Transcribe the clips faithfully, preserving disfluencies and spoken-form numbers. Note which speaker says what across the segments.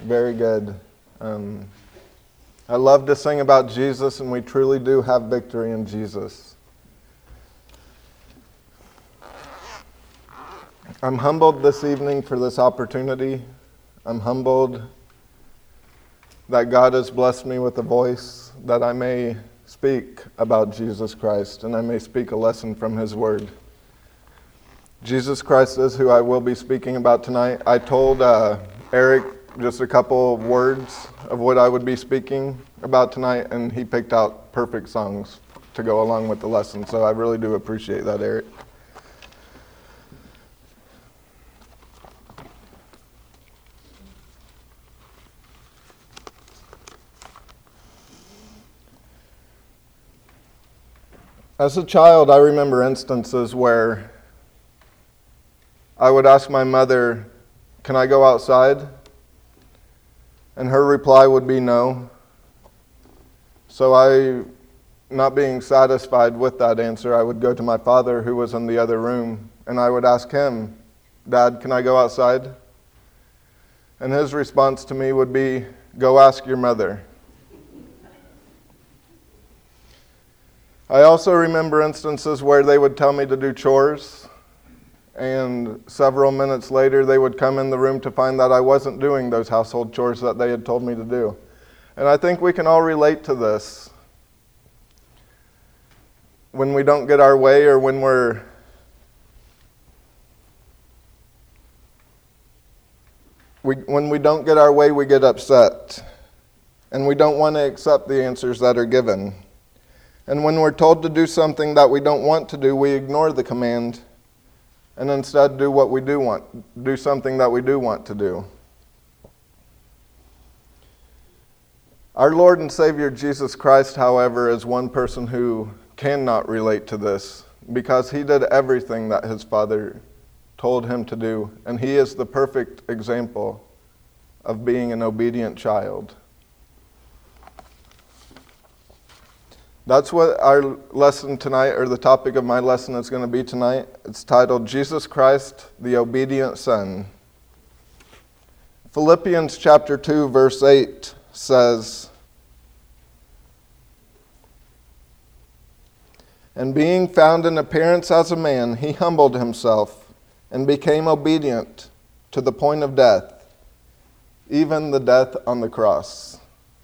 Speaker 1: Very good. Um, I love to sing about Jesus, and we truly do have victory in Jesus. I'm humbled this evening for this opportunity. I'm humbled that God has blessed me with a voice that I may speak about Jesus Christ, and I may speak a lesson from His Word. Jesus Christ is who I will be speaking about tonight. I told uh, Eric just a couple of words of what I would be speaking about tonight, and he picked out perfect songs to go along with the lesson, so I really do appreciate that, Eric. As a child, I remember instances where I would ask my mother, "Can I go outside?" And her reply would be no. So I, not being satisfied with that answer, I would go to my father, who was in the other room, and I would ask him, "Dad, can I go outside?" And his response to me would be, "Go ask your mother." I also remember instances where they would tell me to do chores, and several minutes later they would come in the room to find that I wasn't doing those household chores that they had told me to do. And I think we can all relate to this. When we don't get our way, or when we're we, when we don't get our way, we get upset. And we don't want to accept the answers that are given. And when we're told to do something that we don't want to do, we ignore the command and instead do what we do want, do something that we do want to do. Our Lord and Savior Jesus Christ, however, is one person who cannot relate to this, because He did everything that His Father told Him to do, and He is the perfect example of being an obedient child. That's what our lesson tonight, or the topic of my lesson, is going to be tonight. It's titled, Jesus Christ, the Obedient Son. Philippians chapter two, verse eight says, "And being found in appearance as a man, He humbled Himself and became obedient to the point of death, even the death on the cross."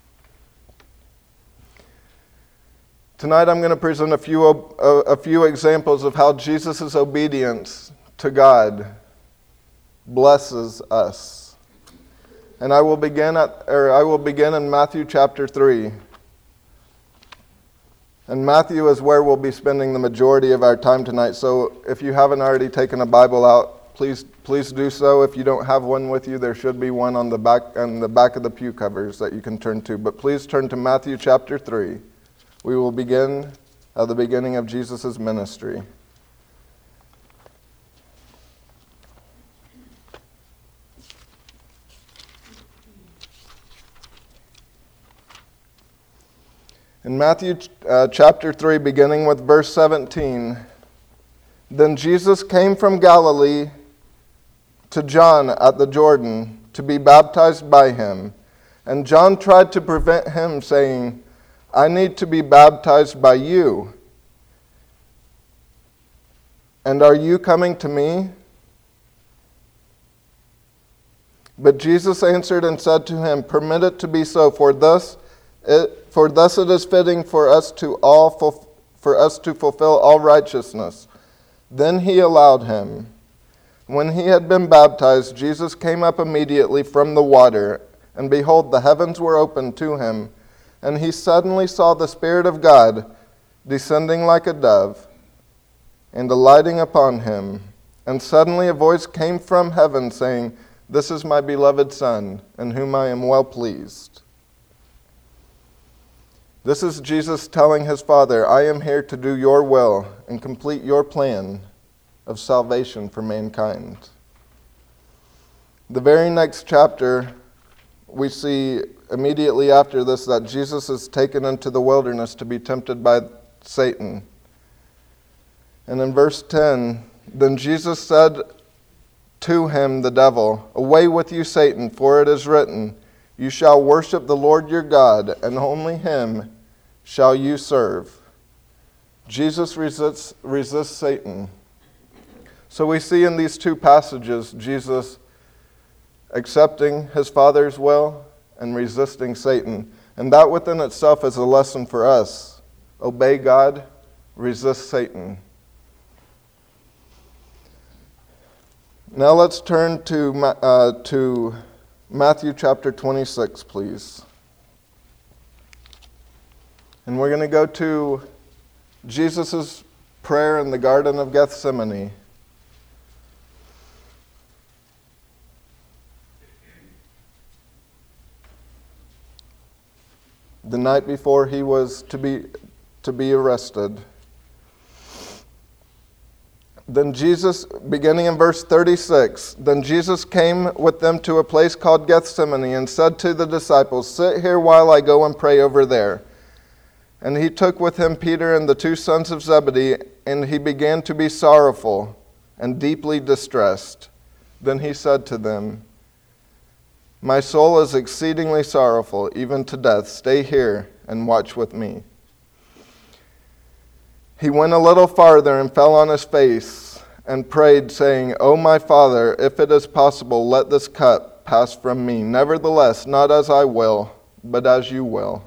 Speaker 1: Tonight I'm going to present a few a, a few examples of how Jesus' obedience to God blesses us. And I will begin at or I will begin in Matthew chapter three. And Matthew is where we'll be spending the majority of our time tonight. So if you haven't already taken a Bible out, please please do so. If you don't have one with you, there should be one on the back on the back of the pew covers that you can turn to. But please turn to Matthew chapter three. We will begin at the beginning of Jesus' ministry. In Matthew uh, chapter three, beginning with verse seventeen, "Then Jesus came from Galilee to John at the Jordan to be baptized by him. And John tried to prevent him, saying, 'I need to be baptized by you, and are you coming to me?' But Jesus answered and said to him, 'Permit it to be so, for thus it, for thus it is fitting for us to all for us to fulfill all righteousness.' Then he allowed him. When he had been baptized, Jesus came up immediately from the water, and behold, the heavens were opened to him. And he suddenly saw the Spirit of God descending like a dove and alighting upon him. And suddenly a voice came from heaven saying, 'This is my beloved Son, in whom I am well pleased.'" This is Jesus telling His Father, "I am here to do your will and complete your plan of salvation for mankind." The very next chapter, we see immediately after this that Jesus is taken into the wilderness to be tempted by Satan. And in verse ten, "Then Jesus said to him, the devil, 'Away with you, Satan, for it is written, You shall worship the Lord your God, and only him shall you serve. Jesus resists, resists Satan. So we see in these two passages Jesus accepting his Father's will and resisting Satan. And that within itself is a lesson for us. Obey God, resist Satan. Now let's turn to, uh, to Matthew chapter twenty-six, please. And we're going to go to Jesus' prayer in the Garden of Gethsemane. The night before he was to be to be arrested. Then Jesus, beginning in verse thirty-six, then Jesus came with them to a place called Gethsemane and said to the disciples, "Sit here while I go and pray over there." And he took with him Peter and the two sons of Zebedee, and he began to be sorrowful and deeply distressed. Then he said to them, "My soul is exceedingly sorrowful, even to death. Stay here and watch with me." He went a little farther and fell on his face and prayed, saying, "O my Father, if it is possible, let this cup pass from me. Nevertheless, not as I will, but as you will."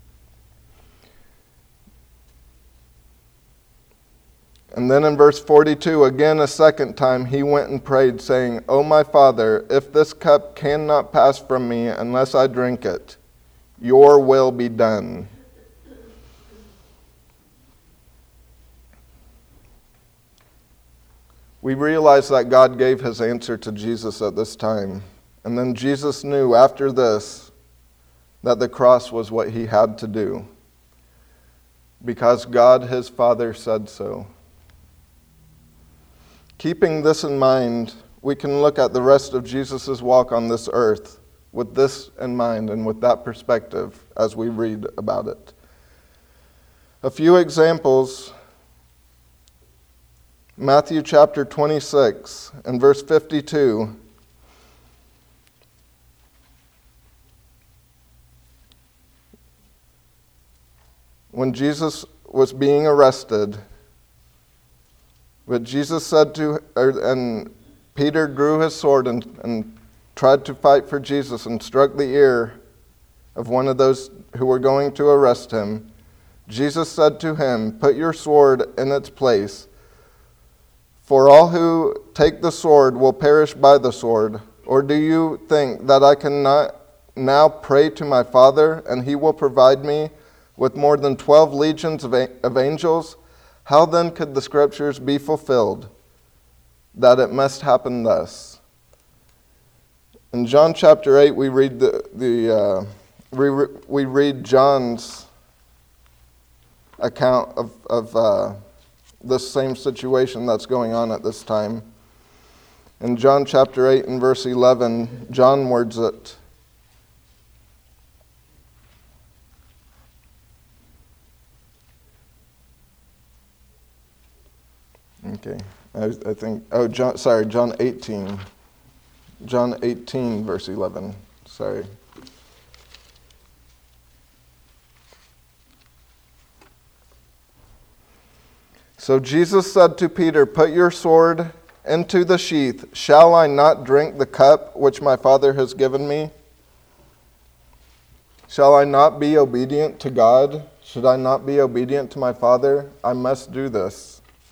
Speaker 1: And then in verse forty-two, again a second time, he went and prayed, saying, "O my Father, if this cup cannot pass from me unless I drink it, your will be done." We realize that God gave his answer to Jesus at this time. And then Jesus knew after this that the cross was what he had to do, because God, his Father, said so. Keeping this in mind, we can look at the rest of Jesus' walk on this earth with this in mind and with that perspective as we read about it. A few examples. Matthew chapter twenty-six and verse fifty-two. When Jesus was being arrested, but Jesus said to, and Peter drew his sword and, and tried to fight for Jesus and struck the ear of one of those who were going to arrest him. Jesus said to him, "Put your sword in its place, for all who take the sword will perish by the sword. Or do you think that I cannot now pray to my Father, and he will provide me with more than twelve legions of, of angels? How then could the scriptures be fulfilled, that it must happen thus?" In John chapter eight, we read the, the uh, we, re, we read John's account of, of uh, this same situation that's going on at this time. In John chapter eight and verse eleven, John words it. Okay, I, I think, oh, John, sorry, John eighteen. John eighteen, verse eleven, sorry. So Jesus said to Peter, "Put your sword into the sheath. Shall I not drink the cup which my Father has given me? Shall I not be obedient to God? Should I not be obedient to my Father? I must do this."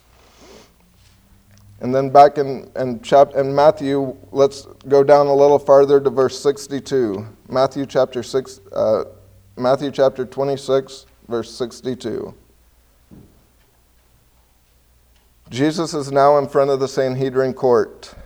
Speaker 1: And then back in, in, chap, in Matthew, let's go down a little farther to verse sixty-two. Matthew chapter six, uh, Matthew chapter twenty-six, verse sixty-two. Jesus is now in front of the Sanhedrin court.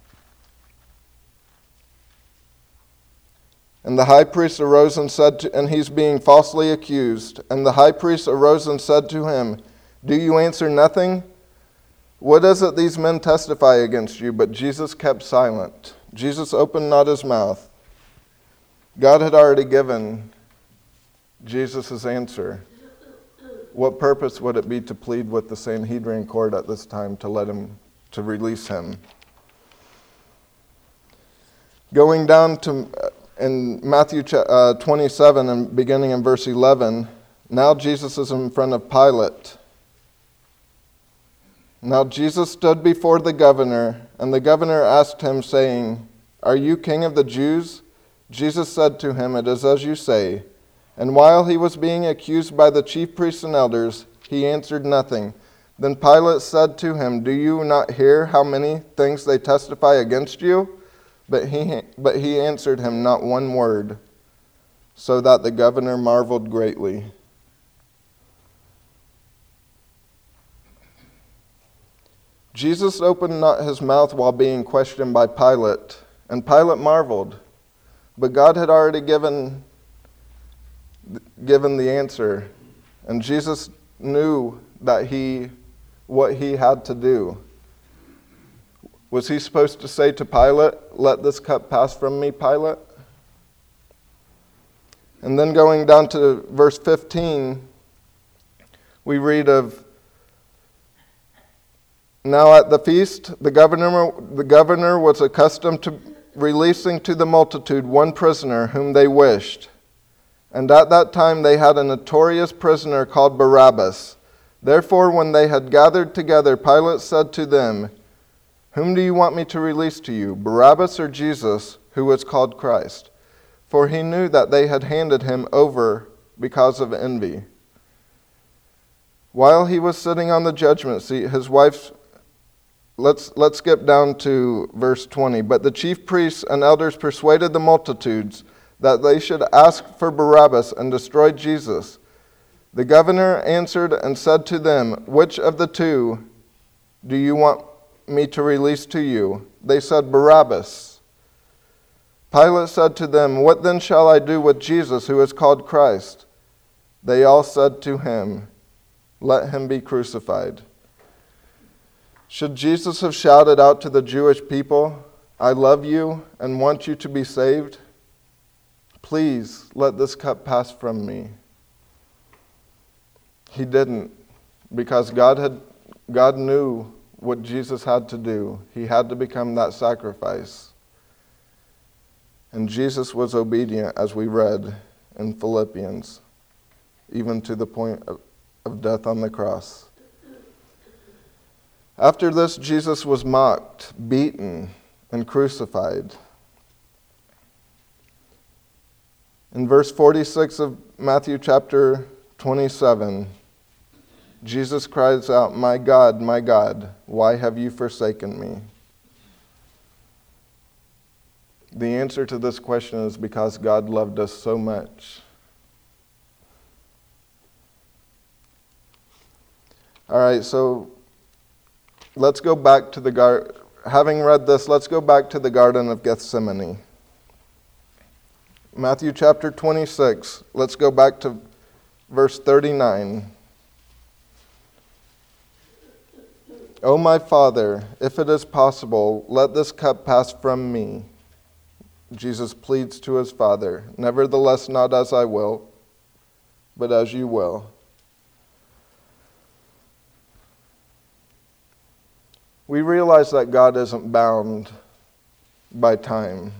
Speaker 1: And the high priest arose and said to, and he's being falsely accused. And the high priest arose and said to him, "Do you answer nothing? What is it these men testify against you?" But Jesus kept silent. Jesus opened not his mouth. God had already given Jesus' answer. What purpose would it be to plead with the Sanhedrin court at this time to let him, to release him? Going down to in Matthew uh, twenty-seven, and beginning in verse eleven, now Jesus is in front of Pilate. Now Jesus stood before the governor, and the governor asked him, saying, "Are you king of the Jews?" Jesus said to him, "It is as you say." And while he was being accused by the chief priests and elders, he answered nothing. Then Pilate said to him, "Do you not hear how many things they testify against you?" But he, but he answered him not one word, so that the governor marveled greatly. Jesus opened not his mouth while being questioned by Pilate, and Pilate marveled. But God had already given, given the answer, and Jesus knew that he, what he had to do. Was he supposed to say to Pilate, "Let this cup pass from me, Pilate"? And then going down to verse fifteen, we read of, now at the feast, the governor, the governor was accustomed to releasing to the multitude one prisoner whom they wished. And at that time they had a notorious prisoner called Barabbas. Therefore, when they had gathered together, Pilate said to them, "Whom do you want me to release to you, Barabbas or Jesus, who was called Christ?" For he knew that they had handed him over because of envy. While he was sitting on the judgment seat, his wife... Let's, let's skip down to verse twenty. But the chief priests and elders persuaded the multitudes that they should ask for Barabbas and destroy Jesus. The governor answered and said to them, "Which of the two do you want me to release to you?" They said, "Barabbas." Pilate said to them, "What then shall I do with Jesus, who is called Christ?" They all said to him, "Let him be crucified." Should Jesus have shouted out to the Jewish people, "I love you and want you to be saved. Please let this cup pass from me"? He didn't, because God had God knew what Jesus had to do. He had to become that sacrifice. And Jesus was obedient, as we read in Philippians, even to the point of, of death on the cross. After this, Jesus was mocked, beaten, and crucified. In verse forty-six of Matthew chapter twenty-seven, Jesus cries out, "My God, my God, why have you forsaken me?" The answer to this question is because God loved us so much. All right, so let's go back to the garden. Having read this, let's go back to the Garden of Gethsemane. Matthew chapter twenty-six, let's go back to verse thirty-nine. "O my Father, if it is possible, let this cup pass from me." Jesus pleads to his Father, "Nevertheless, not as I will, but as you will." We realize that God isn't bound by time.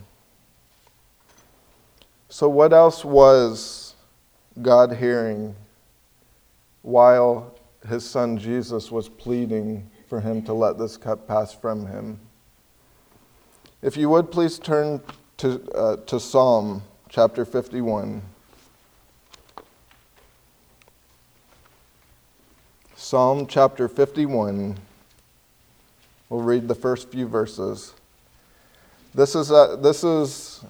Speaker 1: So what else was God hearing while his son Jesus was pleading for him to let this cup pass from him? If you would, please turn to, uh, to Psalm chapter fifty-one. Psalm chapter fifty-one. We'll read the first few verses. This is uh, this is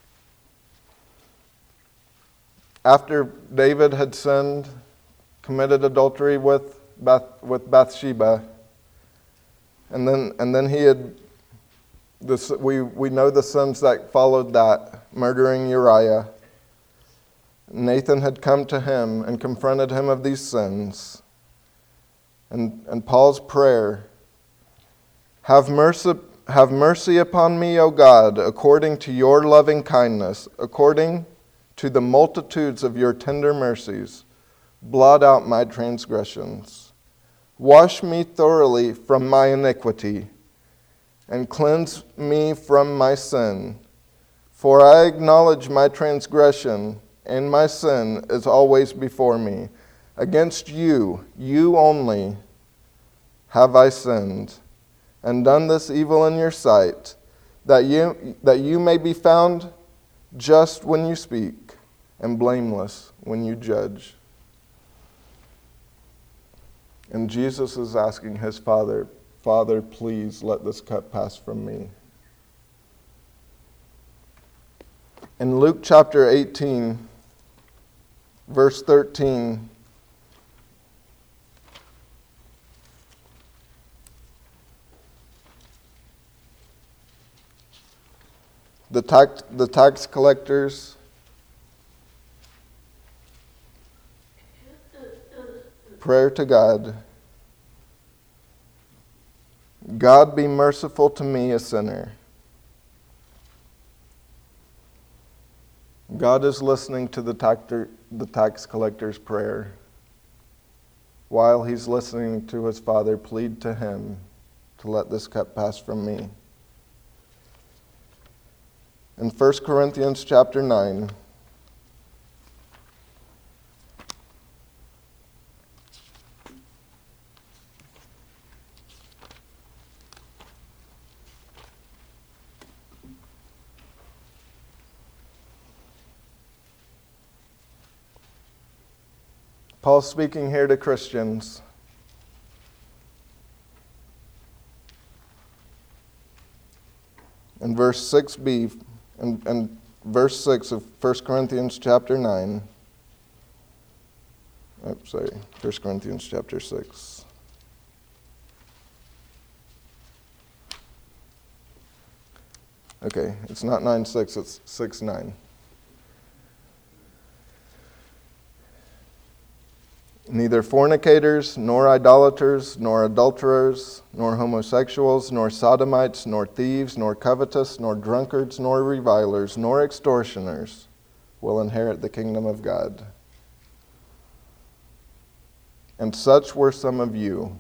Speaker 1: after David had sinned, committed adultery with Bath, with Bathsheba, and then and then he had this. We we know the sins that followed that: murdering Uriah. Nathan had come to him and confronted him of these sins, and and Paul's prayer. Have mercy, have mercy upon me, O God, according to your loving kindness, according to the multitudes of your tender mercies. Blot out my transgressions. Wash me thoroughly from my iniquity, and cleanse me from my sin. For I acknowledge my transgression, and my sin is always before me. Against you, you only, have I sinned, and done this evil in your sight, that you, that you may be found just when you speak, and blameless when you judge. And Jesus is asking his Father, Father, please let this cup pass from me. In Luke chapter eighteen, verse thirteen, the tax, the tax collectors prayer to God. God, be merciful to me, a sinner. God is listening to the tax, the tax collector's prayer while he's listening to his Father plead to him to let this cup pass from me. In First Corinthians chapter nine, Paul's speaking here to Christians. In verse six b, and, and verse six of First Corinthians chapter nine. Oh, sorry, First Corinthians chapter six. Okay, it's not nine six, it's six nine. Neither fornicators, nor idolaters, nor adulterers, nor homosexuals, nor sodomites, nor thieves, nor covetous, nor drunkards, nor revilers, nor extortioners will inherit the kingdom of God. And such were some of you.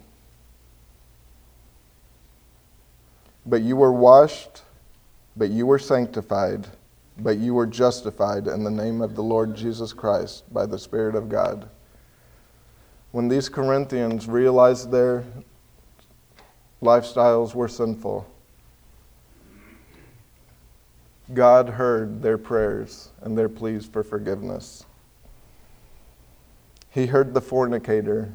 Speaker 1: But you were washed, but you were sanctified, but you were justified in the name of the Lord Jesus Christ by the Spirit of God. When these Corinthians realized their lifestyles were sinful, God heard their prayers and their pleas for forgiveness. He heard the fornicator,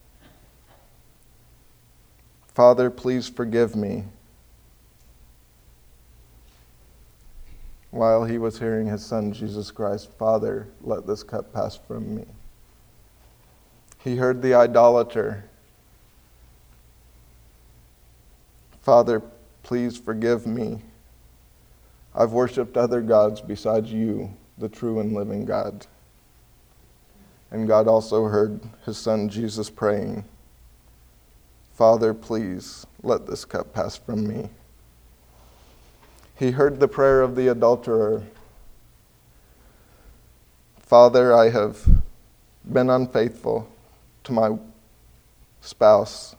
Speaker 1: Father, please forgive me, while he was hearing his Son, Jesus Christ, Father, let this cup pass from me. He heard the idolater, Father, please forgive me. I've worshipped other gods besides you, the true and living God. And God also heard his Son Jesus praying, Father, please let this cup pass from me. He heard the prayer of the adulterer, Father, I have been unfaithful to my spouse.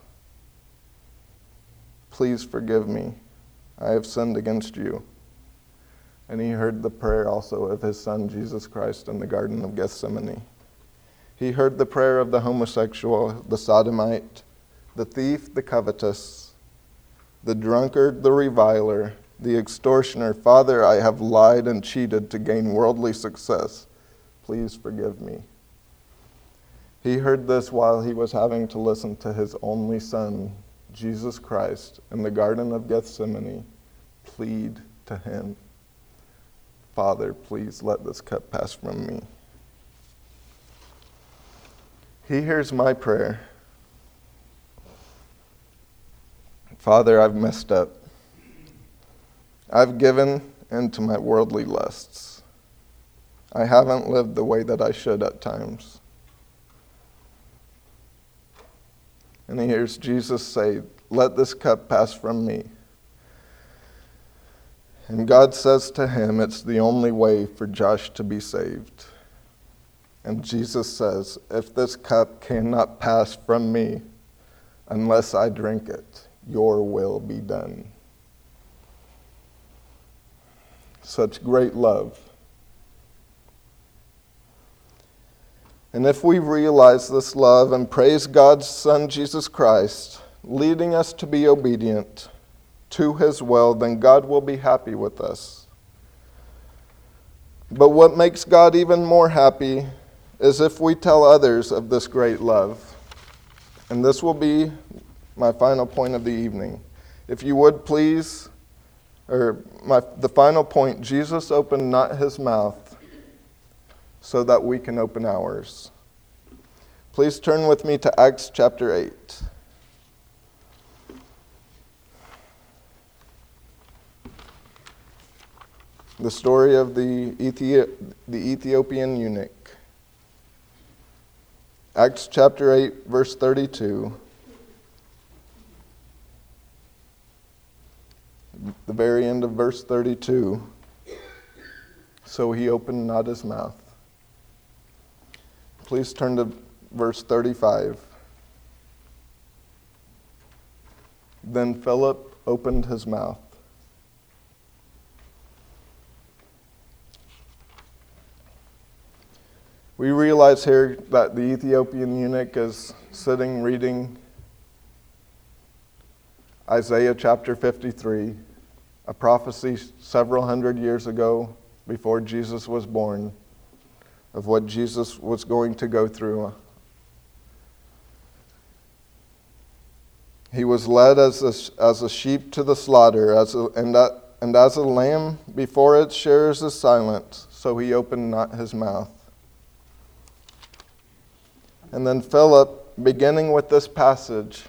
Speaker 1: Please forgive me. I have sinned against you. And he heard the prayer also of his Son, Jesus Christ, in the Garden of Gethsemane. He heard the prayer of the homosexual, the sodomite, the thief, the covetous, the drunkard, the reviler, the extortioner. Father, I have lied and cheated to gain worldly success. Please forgive me. He heard this while he was having to listen to his only Son, Jesus Christ, in the Garden of Gethsemane, plead to him, Father, please let this cup pass from me. He hears my prayer. Father, I've messed up. I've given into my worldly lusts. I haven't lived the way that I should at times. And he hears Jesus say, let this cup pass from me. And God says to him, it's the only way for Josh to be saved. And Jesus says, if this cup cannot pass from me unless I drink it, your will be done. such great love. And if we realize this love and praise God's Son, Jesus Christ, leading us to be obedient to his will, then God will be happy with us. But what makes God even more happy is if we tell others of this great love. And this will be my final point of the evening. If you would please, or my, the final point, Jesus opened not his mouth so that we can open ours. Please turn with me to Acts chapter eight. The story of the, Ethi- the Ethiopian eunuch. Acts chapter eight, verse thirty-two. The very end of verse thirty-two. So he opened not his mouth. Please turn to verse thirty-five. Then Philip opened his mouth. We realize here that the Ethiopian eunuch is sitting reading Isaiah chapter fifty-three, a prophecy several hundred years ago before Jesus was born, of what Jesus was going to go through. He was led as a, as a sheep to the slaughter, as a, and, a, and as a lamb before its shearers is silent, so he opened not his mouth. And then Philip, beginning with this passage,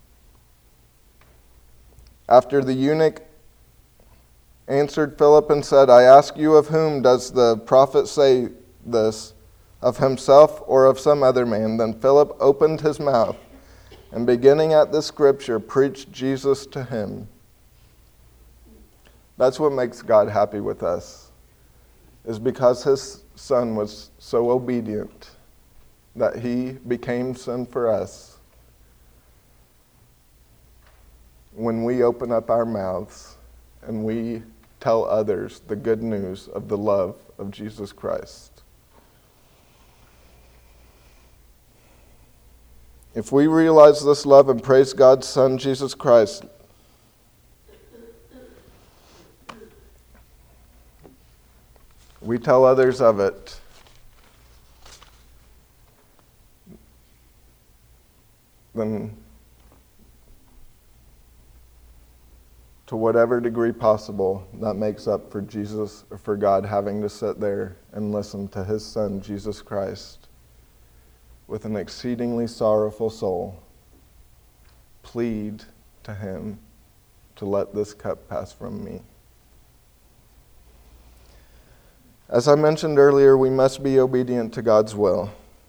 Speaker 1: after the eunuch answered Philip and said, I ask you, of whom does the prophet say this, of himself or of some other man? Then Philip opened his mouth, and beginning at this scripture, preached Jesus to him. That's what makes God happy with us, is because his Son was so obedient that he became sin for us. When we open up our mouths and we tell others the good news of the love of Jesus Christ. If we realize this love and praise God's Son, Jesus Christ, we tell others of it. Then, to whatever degree possible, that makes up for Jesus, or for God having to sit there and listen to his Son, Jesus Christ, with an exceedingly sorrowful soul, plead to him to let this cup pass from me. As I mentioned earlier, we must be obedient to God's will.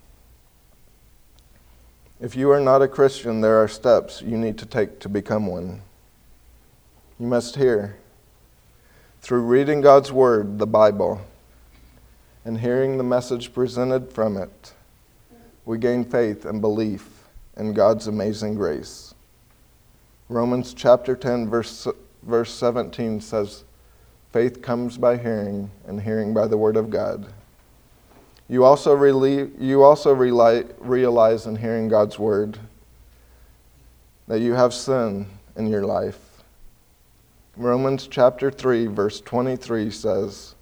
Speaker 1: If you are not a Christian, there are steps you need to take to become one. You must hear, through reading God's Word, the Bible, and hearing the message presented from it, we gain faith and belief in God's amazing grace. Romans chapter ten, verse, verse seventeen says, faith comes by hearing, and hearing by the Word of God. You also, rely, you also rely, realize in hearing God's Word that you have sin in your life. Romans chapter three, verse twenty-three says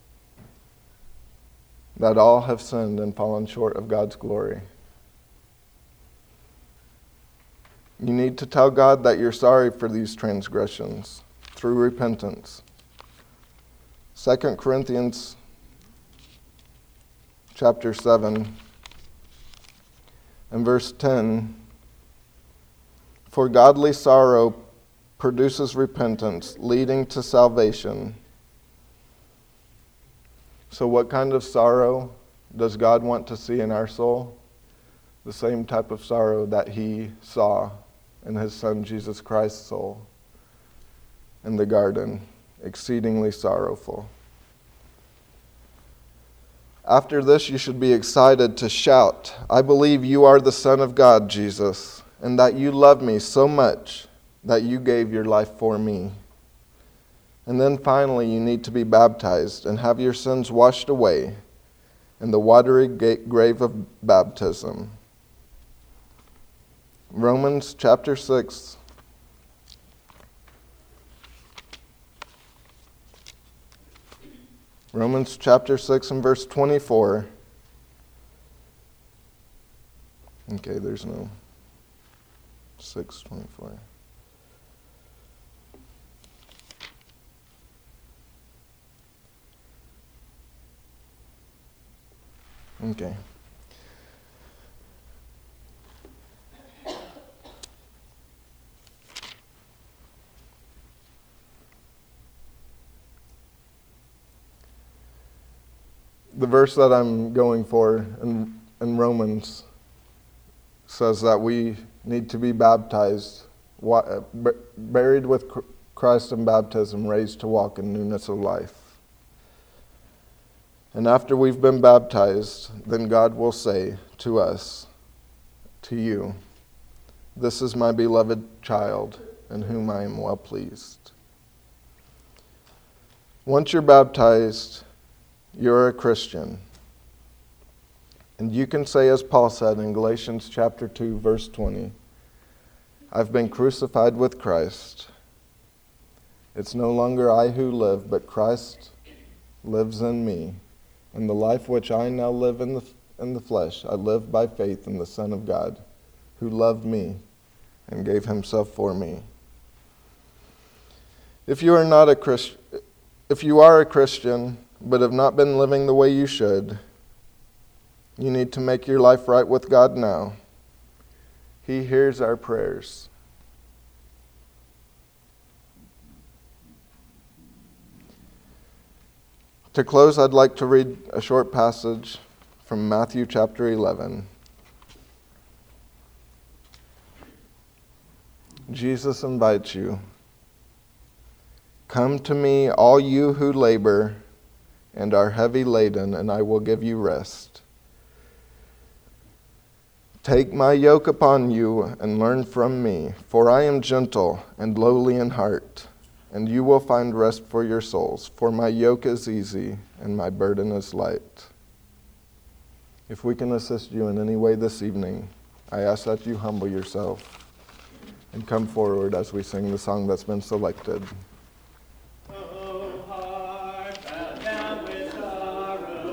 Speaker 1: that all have sinned and fallen short of God's glory. You need to tell God that you're sorry for these transgressions through repentance. Second Corinthians chapter seven and verse ten, for godly sorrow produces repentance, leading to salvation. So what kind of sorrow does God want to see in our soul? The same type of sorrow that he saw in his Son Jesus Christ's soul in the garden, exceedingly sorrowful. After this, you should be excited to shout, I believe you are the Son of God, Jesus, and that you love me so much that you gave your life for me. And then finally, you need to be baptized and have your sins washed away in the watery grave of baptism. Romans chapter six. Romans chapter six and verse twenty-four. Okay, there's no six twenty-four. Okay. The verse that I'm going for in, in Romans says that we need to be baptized, buried with Christ in baptism, raised to walk in newness of life. And after we've been baptized, then God will say to us, to you, "This is my beloved child, in whom I am well pleased." Once you're baptized, you're a Christian. And you can say, as Paul said in Galatians chapter two, verse twenty, "I've been crucified with Christ. It's no longer I who live, but Christ lives in me. And the life which I now live in the, in the flesh, I live by faith in the Son of God, who loved me and gave himself for me." If you are not a Christ, if you are a Christian, but have not been living the way you should, you need to make your life right with God now. He hears our prayers. To close, I'd like to read a short passage from Matthew chapter eleven. Jesus invites you. "Come to me, all you who labor and are heavy laden, and I will give you rest. Take my yoke upon you and learn from me, for I am gentle and lowly in heart, and you will find rest for your souls. For my yoke is easy and my burden is light." If we can assist you in any way this evening, I ask that you humble yourself and come forward as we sing the song that's been selected.